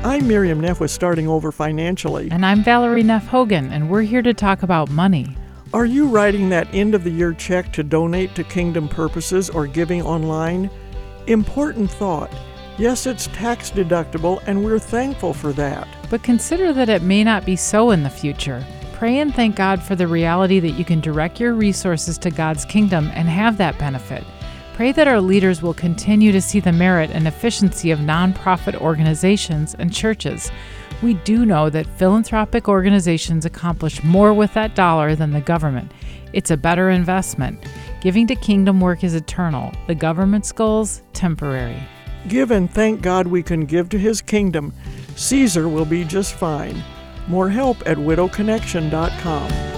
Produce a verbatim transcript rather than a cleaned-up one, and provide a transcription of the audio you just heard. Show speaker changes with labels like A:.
A: I'm Miriam Neff with Starting Over Financially.
B: And I'm Valerie Neff Hogan, and we're here to talk about money.
A: Are you writing that end-of-the-year check to donate to Kingdom purposes or giving online? Important thought. Yes, it's tax deductible, and we're thankful for that.
B: But consider that it may not be so in the future. Pray and thank God for the reality that you can direct your resources to God's kingdom and have that benefit. Pray that our leaders will continue to see the merit and efficiency of nonprofit organizations and churches. We do know that philanthropic organizations accomplish more with that dollar than the government. It's a better investment. Giving to kingdom work is eternal. The government's goals, temporary.
A: Give and thank God we can give to His kingdom. Caesar will be just fine. More help at widow connection dot com.